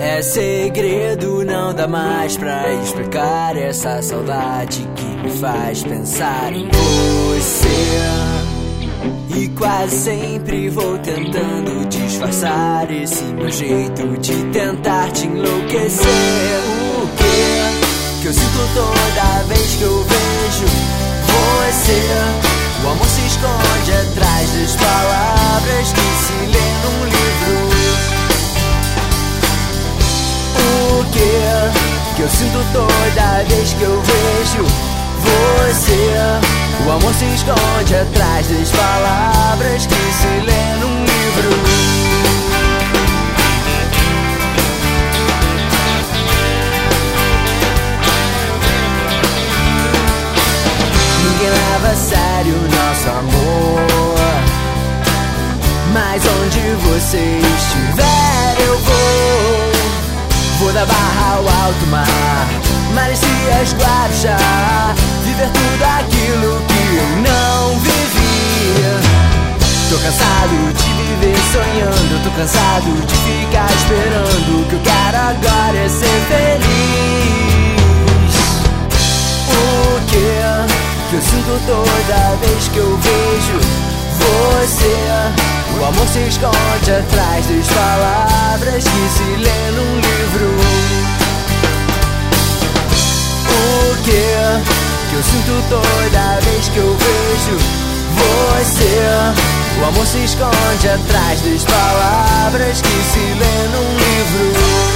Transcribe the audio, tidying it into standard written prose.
É segredo, não dá mais pra explicar essa saudade que me faz pensar em você. E quase sempre vou tentando disfarçar esse meu jeito de tentar te enlouquecer. O que eu sinto toda vez que eu vejo você? O amor se esconde atrás das palavras que se lê num livro. O que eu sinto toda vez que eu vejo você? O amor se esconde atrás das palavras que se lê num livro. Ninguém leva a sério nosso amor, mas onde você estiver eu vou. Vou da Barra ao alto mar, mares, Cias, Guarujá, viver tudo aquilo que eu não vivi. Tô cansado de viver sonhando, tô cansado de ficar esperando. O que eu quero agora é ser feliz. O que eu sinto toda vez que eu vejo você? O amor se esconde atrás das palavras que se lê num livro. O que eu sinto toda vez que eu vejo você? O amor se esconde atrás das palavras que se lê num livro.